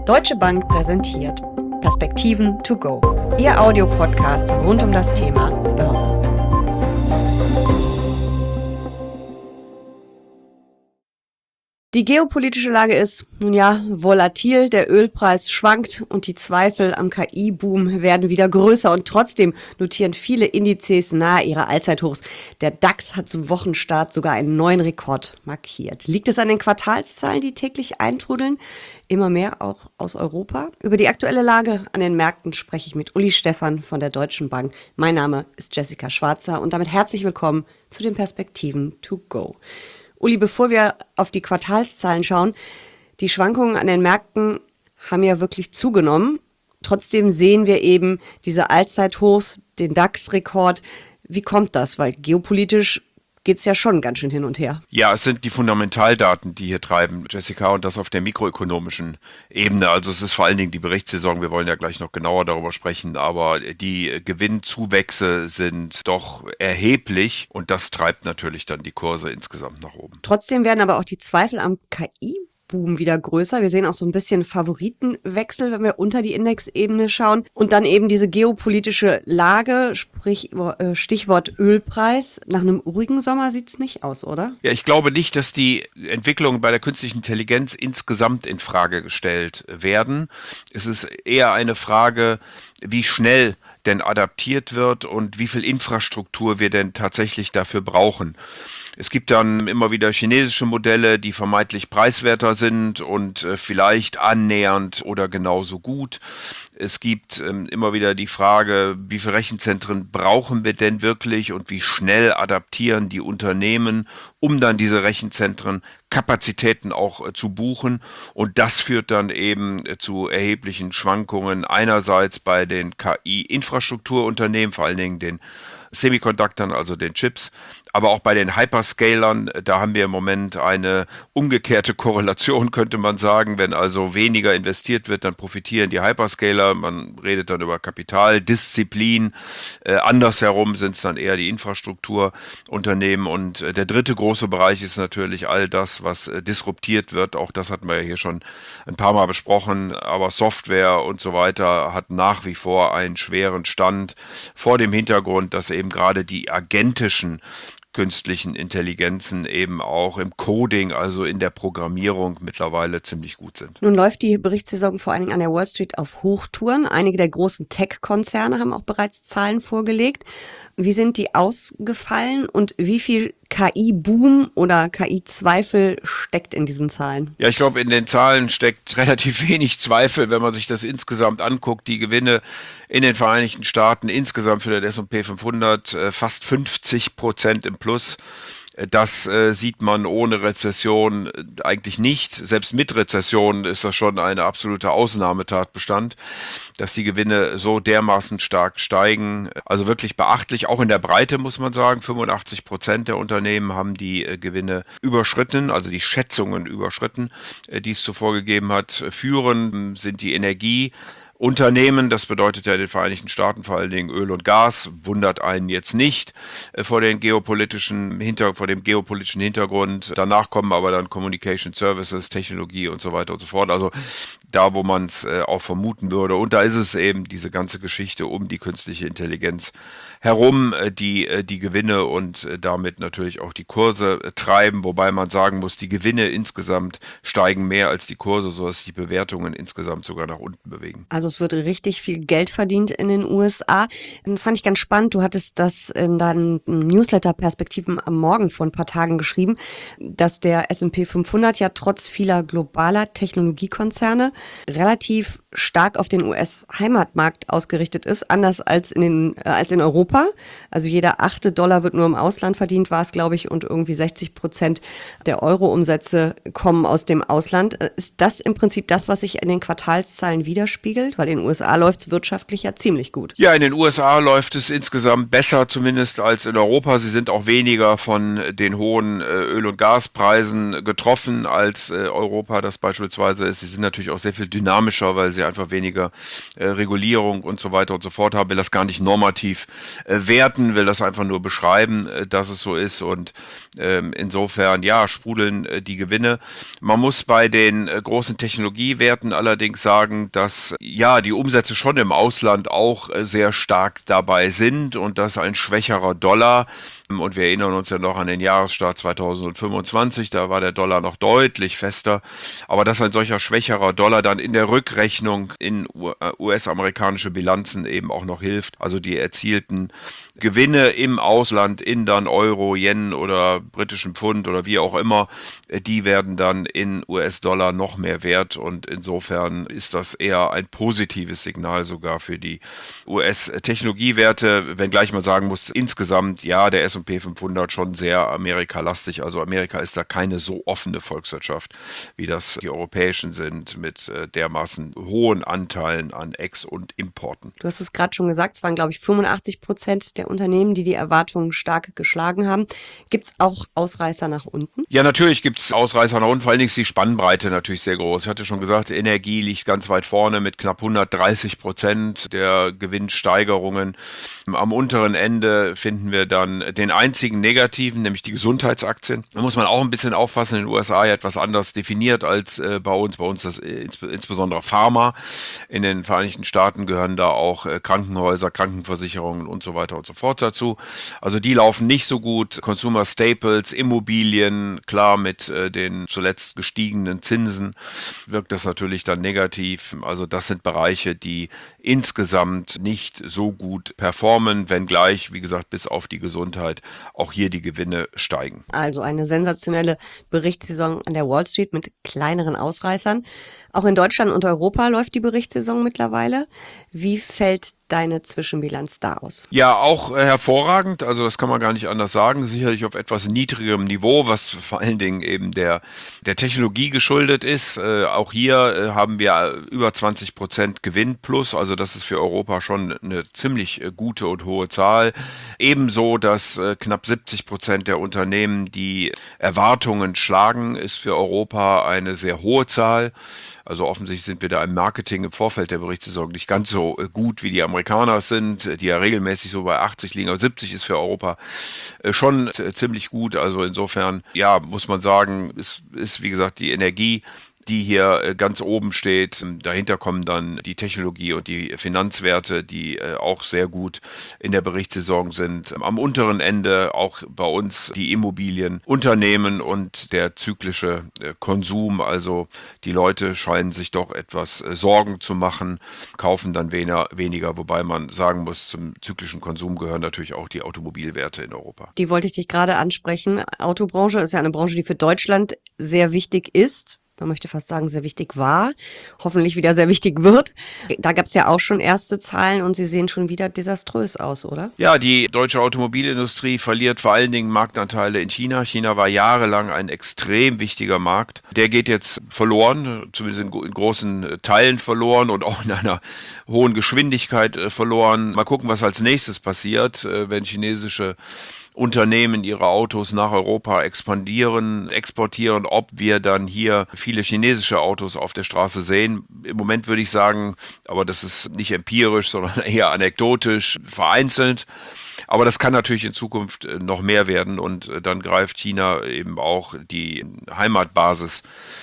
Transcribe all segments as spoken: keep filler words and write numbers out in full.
Deutsche Bank präsentiert Perspektiven to go, Ihr Audiopodcast rund um das Thema Börse. Die geopolitische Lage ist, nun ja, volatil, der Ölpreis schwankt und die Zweifel am K I-Boom werden wieder größer und trotzdem notieren viele Indizes nahe ihrer Allzeithochs. Der DAX hat zum Wochenstart sogar einen neuen Rekord markiert. Liegt es an den Quartalszahlen, die täglich eintrudeln? Immer mehr auch aus Europa? Über die aktuelle Lage an den Märkten spreche ich mit Uli Stephan von der Deutschen Bank. Mein Name ist Jessica Schwarzer und damit herzlich willkommen zu den Perspektiven to go. Uli, bevor wir auf die Quartalszahlen schauen, die Schwankungen an den Märkten haben ja wirklich zugenommen. Trotzdem sehen wir eben diese Allzeithochs, den DAX-Rekord. Wie kommt das? Weil geopolitisch geht es ja schon ganz schön hin und her. Ja, es sind die Fundamentaldaten, die hier treiben, Jessica, und das auf der mikroökonomischen Ebene. Also es ist vor allen Dingen die Berichtssaison, wir wollen ja gleich noch genauer darüber sprechen, aber die Gewinnzuwächse sind doch erheblich und das treibt natürlich dann die Kurse insgesamt nach oben. Trotzdem werden aber auch die Zweifel am K I Boom wieder größer. Wir sehen auch so ein bisschen Favoritenwechsel, wenn wir unter die Indexebene schauen. Und dann eben diese geopolitische Lage, sprich Stichwort Ölpreis. Nach einem ruhigen Sommer sieht es nicht aus, oder? Ja, ich glaube nicht, dass die Entwicklungen bei der künstlichen Intelligenz insgesamt in Frage gestellt werden. Es ist eher eine Frage, wie schnell denn adaptiert wird und wie viel Infrastruktur wir denn tatsächlich dafür brauchen. Es gibt dann immer wieder chinesische Modelle, die vermeintlich preiswerter sind und äh, vielleicht annähernd oder genauso gut. Es gibt ähm, immer wieder die Frage, wie viele Rechenzentren brauchen wir denn wirklich und wie schnell adaptieren die Unternehmen, um dann diese Rechenzentren Kapazitäten auch äh, zu buchen. Und das führt dann eben äh, zu erheblichen Schwankungen einerseits bei den K I-Infrastrukturunternehmen, vor allen Dingen den Semiconductern, also den Chips, aber auch bei den Hyperscalern, da haben wir im Moment eine umgekehrte Korrelation, könnte man sagen. Wenn also weniger investiert wird, dann profitieren die Hyperscaler. Man redet dann über Kapitaldisziplin. Äh, andersherum sind es dann eher die Infrastrukturunternehmen. Und äh, der dritte große Bereich ist natürlich all das, was äh, disruptiert wird. Auch das hatten wir ja hier schon ein paar Mal besprochen. Aber Software und so weiter hat nach wie vor einen schweren Stand vor dem Hintergrund, dass eben gerade die agentischen künstlichen Intelligenzen eben auch im Coding, also in der Programmierung mittlerweile ziemlich gut sind. Nun läuft die Berichtssaison vor allen Dingen an der Wall Street auf Hochtouren. Einige der großen Tech-Konzerne haben auch bereits Zahlen vorgelegt. Wie sind die ausgefallen und wie viel K I-Boom oder K I-Zweifel steckt in diesen Zahlen? Ja, ich glaube, in den Zahlen steckt relativ wenig Zweifel, wenn man sich das insgesamt anguckt. Die Gewinne in den Vereinigten Staaten insgesamt für den S und P fünfhundert äh, fast fünfzig Prozent im Plus. Das äh, sieht man ohne Rezession äh, eigentlich nicht. Selbst mit Rezession ist das schon eine absolute Ausnahmetatbestand, dass die Gewinne so dermaßen stark steigen. Also wirklich beachtlich, auch in der Breite muss man sagen. fünfundachtzig Prozent der Unternehmen haben die äh, Gewinne überschritten, also die Schätzungen überschritten, äh, die es zuvor gegeben hat. Führend sind die Energie- Unternehmen, das bedeutet ja in den Vereinigten Staaten vor allen Dingen Öl und Gas, wundert einen jetzt nicht äh, vor den geopolitischen Hinter, vor dem geopolitischen Hintergrund. Danach kommen aber dann Communication Services, Technologie und so weiter und so fort. Also da, wo man es äh, auch vermuten würde. Und da ist es eben diese ganze Geschichte um die künstliche Intelligenz herum, äh, die äh, die Gewinne und äh, damit natürlich auch die Kurse äh, treiben. Wobei man sagen muss, die Gewinne insgesamt steigen mehr als die Kurse, sodass die Bewertungen insgesamt sogar nach unten bewegen. Also es wird richtig viel Geld verdient in den U S A. Das fand ich ganz spannend. Du hattest das in deinen Newsletter-Perspektiven am Morgen vor ein paar Tagen geschrieben, dass der S und P fünfhundert ja trotz vieler globaler Technologiekonzerne relativ stark auf den U S-Heimatmarkt ausgerichtet ist, anders als in, den, äh, als in Europa. Also jeder achte Dollar wird nur im Ausland verdient, war es, glaube ich, und irgendwie sechzig Prozent der Euro-Umsätze kommen aus dem Ausland. Ist das im Prinzip das, was sich in den Quartalszahlen widerspiegelt? Weil in den U S A läuft es wirtschaftlich ja ziemlich gut. Ja, in den U S A läuft es insgesamt besser zumindest als in Europa. Sie sind auch weniger von den hohen äh, Öl- und Gaspreisen getroffen als äh, Europa das beispielsweise ist. Sie sind natürlich auch sehr viel dynamischer, weil sie einfach weniger äh, Regulierung und so weiter und so fort haben. Will das gar nicht normativ äh, werten, will das einfach nur beschreiben, äh, dass es so ist. Und ähm, insofern, ja, sprudeln äh, die Gewinne. Man muss bei den äh, großen Technologiewerten allerdings sagen, dass ja die Umsätze schon im Ausland auch äh, sehr stark dabei sind und dass ein schwächerer Dollar, und wir erinnern uns ja noch an den Jahresstart zweitausendfünfundzwanzig, da war der Dollar noch deutlich fester, aber dass ein solcher schwächerer Dollar dann in der Rückrechnung in U S-amerikanische Bilanzen eben auch noch hilft, also die erzielten Gewinne im Ausland in dann Euro, Yen oder britischen Pfund oder wie auch immer, die werden dann in U S-Dollar noch mehr wert und insofern ist das eher ein positives Signal sogar für die U S-Technologiewerte, wenngleich man sagen muss, insgesamt, ja, der S und P fünfhundert schon sehr amerikalastig, also Amerika ist da keine so offene Volkswirtschaft, wie das die europäischen sind, mit äh, dermaßen hohen Anteilen an Ex- und Importen. Du hast es gerade schon gesagt, es waren, glaube ich, fünfundachtzig Prozent der Unternehmen, die die Erwartungen stark geschlagen haben. Gibt es auch Ausreißer nach unten? Ja, natürlich gibt es Ausreißer nach unten, vor allen Dingen ist die Spannbreite natürlich sehr groß. Ich hatte schon gesagt, Energie liegt ganz weit vorne mit knapp hundertdreißig Prozent der Gewinnsteigerungen. Am unteren Ende finden wir dann den einzigen negativen, nämlich die Gesundheitsaktien. Da muss man auch ein bisschen aufpassen, in den U S A ja etwas anders definiert als äh, bei uns. Bei uns das äh, ins, insbesondere Pharma. In den Vereinigten Staaten gehören da auch äh, Krankenhäuser, Krankenversicherungen und so weiter und so fort dazu. Also die laufen nicht so gut. Consumer Staples, Immobilien, klar mit äh, den zuletzt gestiegenen Zinsen wirkt das natürlich dann negativ. Also das sind Bereiche, die insgesamt nicht so gut performen, wenngleich, wie gesagt, bis auf die Gesundheit auch hier die Gewinne steigen. Also eine sensationelle Berichtssaison an der Wall Street mit kleineren Ausreißern. Auch in Deutschland und Europa läuft die Berichtssaison mittlerweile. Wie fällt deine Zwischenbilanz da aus? Ja, auch äh, hervorragend. Also das kann man gar nicht anders sagen. Sicherlich auf etwas niedrigerem Niveau, was vor allen Dingen eben der, der Technologie geschuldet ist. Äh, auch hier äh, haben wir über zwanzig Prozent Gewinn plus. Also das ist für Europa schon eine ziemlich äh, gute und hohe Zahl. Ebenso, dass äh, knapp siebzig Prozent der Unternehmen die Erwartungen schlagen, ist für Europa eine sehr hohe Zahl. Also offensichtlich sind wir da im Marketing im Vorfeld der Berichtssaison nicht ganz so gut, wie die Amerikaner sind, die ja regelmäßig so bei achtzig liegen. Aber siebzig ist für Europa schon ziemlich gut. Also insofern, ja, muss man sagen, ist, ist wie gesagt die Energie, die hier ganz oben steht. Dahinter kommen dann die Technologie und die Finanzwerte, die auch sehr gut in der Berichtssaison sind. Am unteren Ende auch bei uns die Immobilienunternehmen und der zyklische Konsum. Also die Leute scheinen sich doch etwas Sorgen zu machen, kaufen dann weniger, wobei man sagen muss, zum zyklischen Konsum gehören natürlich auch die Automobilwerte in Europa. Die wollte ich dich gerade ansprechen. Autobranche ist ja eine Branche, die für Deutschland sehr wichtig ist. Man möchte fast sagen, sehr wichtig war, hoffentlich wieder sehr wichtig wird. Da gab es ja auch schon erste Zahlen und sie sehen schon wieder desaströs aus, oder? Ja, die deutsche Automobilindustrie verliert vor allen Dingen Marktanteile in China. China war jahrelang ein extrem wichtiger Markt. Der geht jetzt verloren, zumindest in, in großen Teilen verloren und auch in einer hohen Geschwindigkeit äh, verloren. Mal gucken, was als nächstes passiert, äh, wenn chinesische Unternehmen ihre Autos nach Europa expandieren, exportieren, ob wir dann hier viele chinesische Autos auf der Straße sehen. Im Moment würde ich sagen, aber das ist nicht empirisch, sondern eher anekdotisch, vereinzelt. Aber das kann natürlich in Zukunft noch mehr werden und dann greift China eben auch die Heimatbasis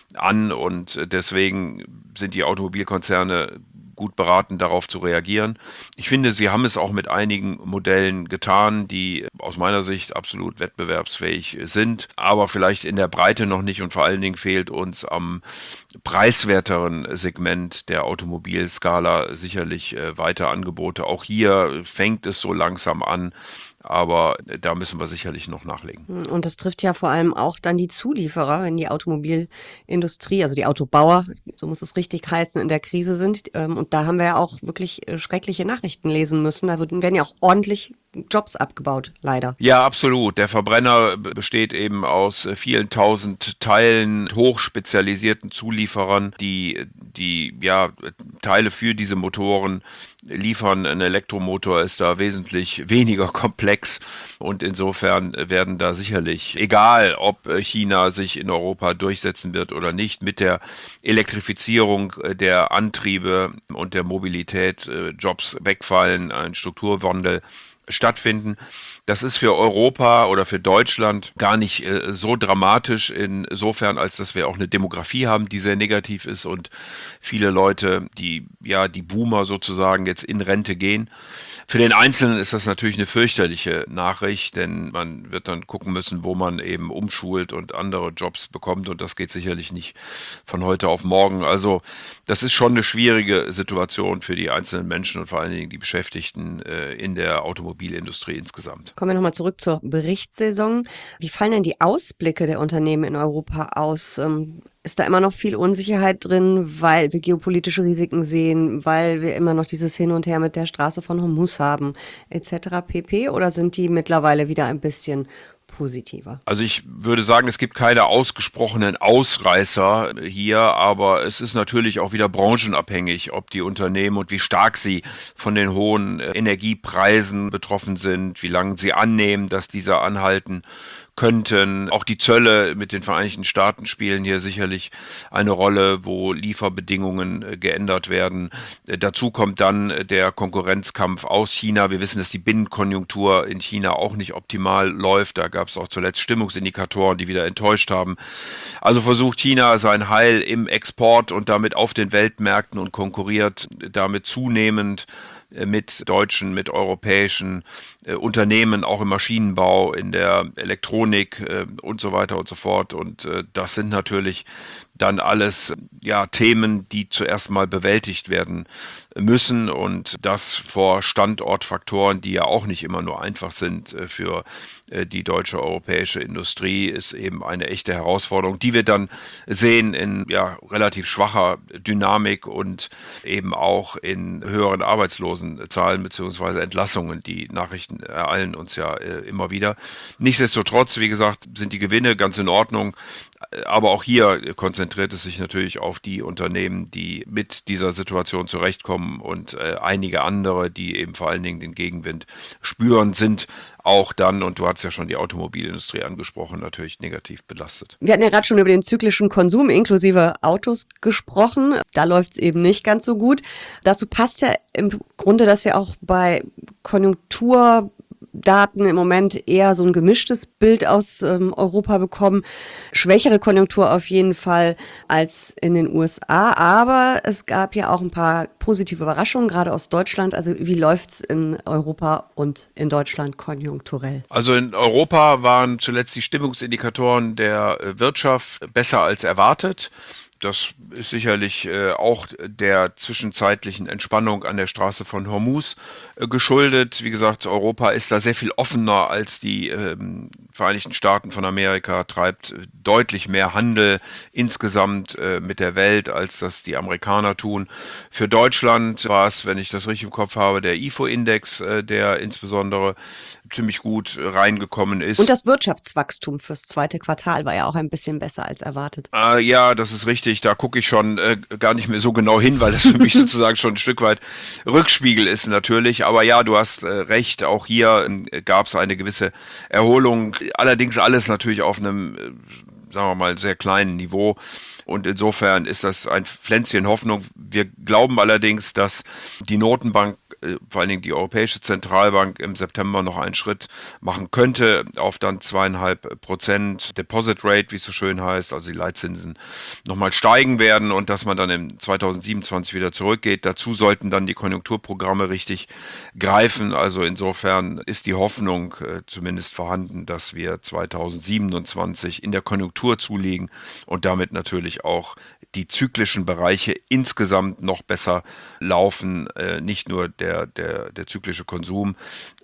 an und deswegen sind die Automobilkonzerne gut beraten, darauf zu reagieren. Ich finde, sie haben es auch mit einigen Modellen getan, die aus meiner Sicht absolut wettbewerbsfähig sind, aber vielleicht in der Breite noch nicht und vor allen Dingen fehlt uns am preiswerteren Segment der Automobilskala sicherlich äh, weiter Angebote. Auch hier fängt es so langsam an, aber da müssen wir sicherlich noch nachlegen. Und das trifft ja vor allem auch dann die Zulieferer, wenn die Automobilindustrie, also die Autobauer, so muss es richtig heißen, in der Krise sind. Und da haben wir ja auch wirklich schreckliche Nachrichten lesen müssen. Da werden ja auch ordentlich Jobs abgebaut, leider. Ja, absolut. Der Verbrenner besteht eben aus vielen tausend Teilen, hochspezialisierten Zulieferern, die die ja Teile für diese Motoren liefern. Ein Elektromotor ist da wesentlich weniger komplex und insofern werden da sicherlich, egal ob China sich in Europa durchsetzen wird oder nicht, mit der Elektrifizierung der Antriebe und der Mobilität Jobs wegfallen, ein Strukturwandel stattfinden. Das ist für Europa oder für Deutschland gar nicht äh, so dramatisch insofern, als dass wir auch eine Demografie haben, die sehr negativ ist und viele Leute, die ja die Boomer sozusagen jetzt in Rente gehen. Für den Einzelnen ist das natürlich eine fürchterliche Nachricht, denn man wird dann gucken müssen, wo man eben umschult und andere Jobs bekommt und das geht sicherlich nicht von heute auf morgen. Also das ist schon eine schwierige Situation für die einzelnen Menschen und vor allen Dingen die Beschäftigten äh, in der Automobilindustrie insgesamt. Kommen wir nochmal zurück zur Berichtssaison. Wie fallen denn die Ausblicke der Unternehmen in Europa aus? Ähm, ist da immer noch viel Unsicherheit drin, weil wir geopolitische Risiken sehen, weil wir immer noch dieses Hin und Her mit der Straße von Hormuz haben, et cetera pp. Oder sind die mittlerweile wieder ein bisschen positiver? Also ich würde sagen, es gibt keine ausgesprochenen Ausreißer hier, aber es ist natürlich auch wieder branchenabhängig, ob die Unternehmen und wie stark sie von den hohen Energiepreisen betroffen sind, wie lange sie annehmen, dass diese anhalten könnten. Auch die Zölle mit den Vereinigten Staaten spielen hier sicherlich eine Rolle, wo Lieferbedingungen äh, geändert werden. Äh, dazu kommt dann äh, der Konkurrenzkampf aus China. Wir wissen, dass die Binnenkonjunktur in China auch nicht optimal läuft. Da gab es auch zuletzt Stimmungsindikatoren, die wieder enttäuscht haben. Also versucht China sein Heil im Export und damit auf den Weltmärkten und konkurriert damit zunehmend mit deutschen, mit europäischen äh, Unternehmen, auch im Maschinenbau, in der Elektronik äh, und so weiter und so fort. Und äh, das sind natürlich dann alles ja Themen, die zuerst mal bewältigt werden müssen und das vor Standortfaktoren, die ja auch nicht immer nur einfach sind äh, für äh, die deutsche europäische Industrie, ist eben eine echte Herausforderung, die wir dann sehen in ja relativ schwacher Dynamik und eben auch in höheren Arbeitslosenzahlen bzw. Entlassungen. Die Nachrichten ereilen uns ja äh, immer wieder. Nichtsdestotrotz, wie gesagt, sind die Gewinne ganz in Ordnung. Aber auch hier konzentriert es sich natürlich auf die Unternehmen, die mit dieser Situation zurechtkommen und äh, einige andere, die eben vor allen Dingen den Gegenwind spüren, sind auch dann, und du hast ja schon die Automobilindustrie angesprochen, natürlich negativ belastet. Wir hatten ja gerade schon über den zyklischen Konsum inklusive Autos gesprochen. Da läuft es eben nicht ganz so gut. Dazu passt ja im Grunde, dass wir auch bei Konjunktur Daten im Moment eher so ein gemischtes Bild aus ähm, Europa bekommen. Schwächere Konjunktur auf jeden Fall als in den U S A, aber es gab ja auch ein paar positive Überraschungen, gerade aus Deutschland. Also wie läuft's in Europa und in Deutschland konjunkturell? Also in Europa waren zuletzt die Stimmungsindikatoren der Wirtschaft besser als erwartet. Das ist sicherlich äh, auch der zwischenzeitlichen Entspannung an der Straße von Hormuz äh, geschuldet. Wie gesagt, Europa ist da sehr viel offener als die ähm, Vereinigten Staaten von Amerika, treibt äh, deutlich mehr Handel insgesamt äh, mit der Welt, als das die Amerikaner tun. Für Deutschland war es, wenn ich das richtig im Kopf habe, der I F O-Index, äh, der insbesondere ziemlich gut äh, reingekommen ist. Und das Wirtschaftswachstum fürs zweite Quartal war ja auch ein bisschen besser als erwartet. Äh, ja, das ist richtig. Da gucke ich schon äh, gar nicht mehr so genau hin, weil das für mich sozusagen schon ein Stück weit Rückspiegel ist natürlich. Aber ja, du hast äh, recht, auch hier äh, gab es eine gewisse Erholung. Allerdings alles natürlich auf einem, äh, sagen wir mal, sehr kleinen Niveau. Und insofern ist das ein Pflänzchen Hoffnung. Wir glauben allerdings, dass die Notenbank, vor allen Dingen die Europäische Zentralbank, im September noch einen Schritt machen könnte auf dann zweieinhalb Prozent Deposit Rate, wie es so schön heißt, also die Leitzinsen nochmal steigen werden und dass man dann im zweitausendsiebenundzwanzig wieder zurückgeht. Dazu sollten dann die Konjunkturprogramme richtig greifen. Also insofern ist die Hoffnung äh, zumindest vorhanden, dass wir zweitausendsiebenundzwanzig in der Konjunktur zulegen und damit natürlich auch die zyklischen Bereiche insgesamt noch besser laufen. Äh, nicht nur der, der, der zyklische Konsum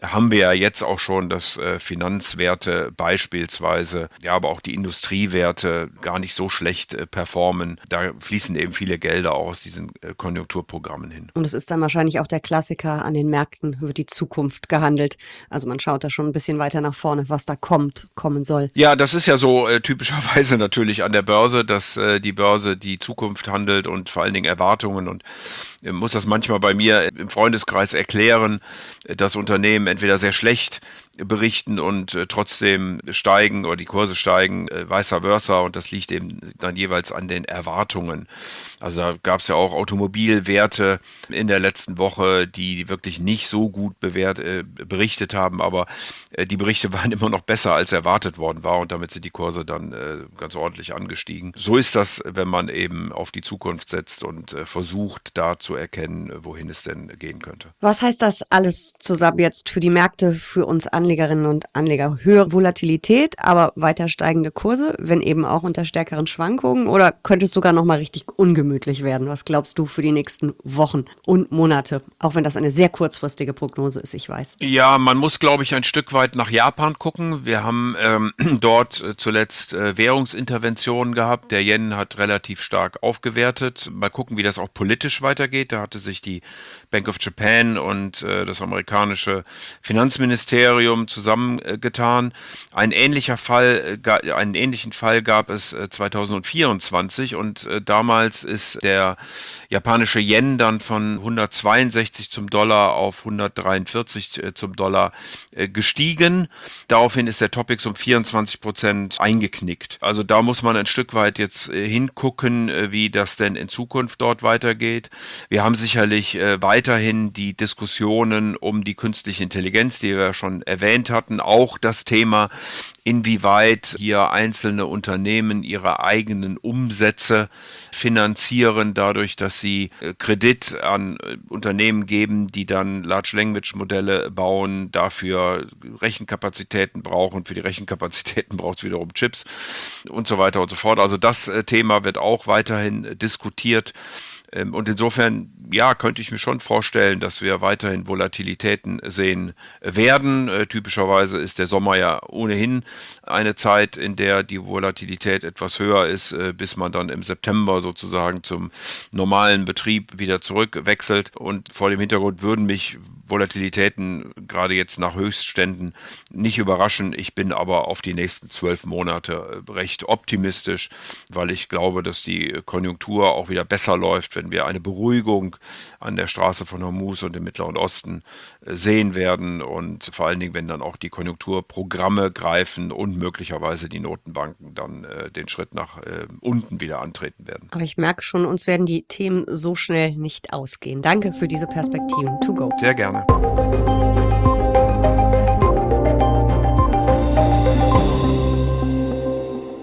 haben wir ja jetzt auch schon, dass äh, Finanzwerte beispielsweise, ja, aber auch die Industriewerte gar nicht so schlecht äh, performen. Da fließen eben viele Gelder auch aus diesen äh, Konjunkturprogrammen hin. Und es ist dann wahrscheinlich auch der Klassiker, an den Märkten wird die Zukunft gehandelt. Also man schaut da schon ein bisschen weiter nach vorne, was da kommt, kommen soll. Ja, das ist ja so äh, typischerweise natürlich an der Börse, dass äh, die Börse die Zukunft handelt und vor allen Dingen Erwartungen, und äh, muss das manchmal bei mir im Freundeskreis erklären, äh, dass Unternehmen entweder sehr schlecht berichten und äh, trotzdem steigen oder die Kurse steigen, äh, vice versa, und das liegt eben dann jeweils an den Erwartungen. Also da gab es ja auch Automobilwerte in der letzten Woche, die wirklich nicht so gut bewährt, äh, berichtet haben, aber äh, die Berichte waren immer noch besser, als erwartet worden war, und damit sind die Kurse dann äh, ganz ordentlich angestiegen. So ist das, wenn man eben auf die Zukunft setzt und äh, versucht, da zu erkennen, wohin es denn gehen könnte. Was heißt das alles zusammen jetzt für die Märkte, für uns Anlegerinnen und Anleger? Höhere Volatilität, aber weiter steigende Kurse, wenn eben auch unter stärkeren Schwankungen, oder könnte es sogar nochmal richtig ungemütlich werden? Was glaubst du für die nächsten Wochen und Monate? Auch wenn das eine sehr kurzfristige Prognose ist, ich weiß. Ja, man muss, glaube ich, ein Stück weit nach Japan gucken. Wir haben ähm, dort äh, zuletzt äh, Währungsinterventionen gehabt. Der Yen hat relativ stark aufgewertet. Mal gucken, wie das auch politisch weitergeht. Da hatte sich die Bank of Japan und äh, das amerikanische Finanzministerium zusammengetan. Ein ähnlicher Fall, äh, einen ähnlichen Fall gab es äh, zwanzig vierundzwanzig, und äh, damals ist der japanische Yen dann von hundertzweiundsechzig zum Dollar auf hundertdreiundvierzig äh, zum Dollar äh, gestiegen. Daraufhin ist der Topix um vierundzwanzig Prozent eingeknickt. Also da muss man ein Stück weit jetzt äh, hingucken, äh, wie das denn in Zukunft dort weitergeht. Wir haben sicherlich äh, weiterhin die Diskussionen um die künstliche Intelligenz, die wir schon erwähnt hatten, auch das Thema, inwieweit hier einzelne Unternehmen ihre eigenen Umsätze finanzieren, dadurch, dass sie äh, Kredit an äh, Unternehmen geben, die dann Large Language Modelle bauen, dafür Rechenkapazitäten brauchen, für die Rechenkapazitäten braucht es wiederum Chips und so weiter und so fort. Also das äh, Thema wird auch weiterhin äh, diskutiert. Und insofern, ja, könnte ich mir schon vorstellen, dass wir weiterhin Volatilitäten sehen werden. Äh, typischerweise ist der Sommer ja ohnehin eine Zeit, in der die Volatilität etwas höher ist, äh, bis man dann im September sozusagen zum normalen Betrieb wieder zurückwechselt. Und vor dem Hintergrund würden mich Volatilitäten gerade jetzt nach Höchstständen nicht überraschen. Ich bin aber auf die nächsten zwölf Monate recht optimistisch, weil ich glaube, dass die Konjunktur auch wieder besser läuft, wenn wir eine Beruhigung an der Straße von Hormuz und im Mittleren Osten sehen werden, und vor allen Dingen, wenn dann auch die Konjunkturprogramme greifen und möglicherweise die Notenbanken dann äh, den Schritt nach äh, unten wieder antreten werden. Aber ich merke schon, uns werden die Themen so schnell nicht ausgehen. Danke für diese Perspektiven. To go. Sehr gerne.